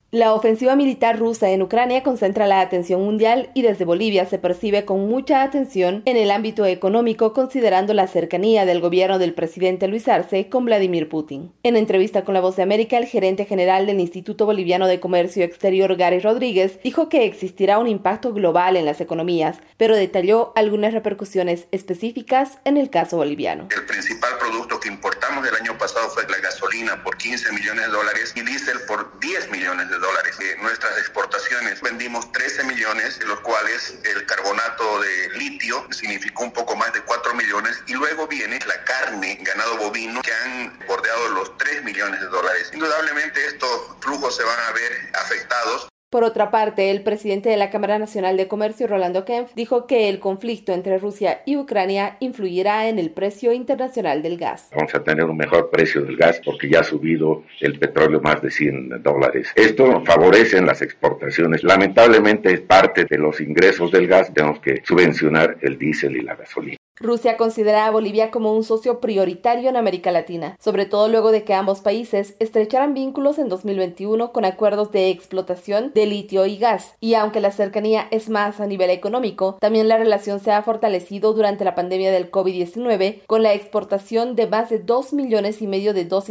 La ofensiva militar rusa en Ucrania concentra la atención mundial y desde Bolivia se percibe con mucha atención en el ámbito económico, considerando la cercanía del gobierno del presidente Luis Arce con Vladimir Putin. En entrevista con La Voz de América, el gerente general del Instituto Boliviano de Comercio Exterior, Gary Rodríguez, dijo que existirá un impacto global en las economías, pero detalló algunas repercusiones específicas en el caso boliviano. El principal producto que importamos el año pasado fue la gasolina por 15 millones de dólares y diésel por 10 millones de dólares. Nuestras exportaciones vendimos 13 millones, de los cuales el carbonato de litio significó un poco más de 4 millones, y luego viene la carne, ganado bovino, que han bordeado los 3 millones de dólares. Indudablemente estos flujos se van a ver afectados. Por otra parte, el presidente de la Cámara Nacional de Comercio, Rolando Kempf, dijo que el conflicto entre Rusia y Ucrania influirá en el precio internacional del gas. Vamos a tener un mejor precio del gas porque ya ha subido el petróleo más de $100. Esto favorece en las exportaciones. Lamentablemente es parte de los ingresos del gas, tenemos que subvencionar el diésel y la gasolina. Rusia considera a Bolivia como un socio prioritario en América Latina, sobre todo luego de que ambos países estrecharan vínculos en 2021 con acuerdos de explotación de litio y gas. Y aunque la cercanía es más a nivel económico, también la relación se ha fortalecido durante la pandemia del COVID-19 con la exportación de más de 2,5 millones de dosis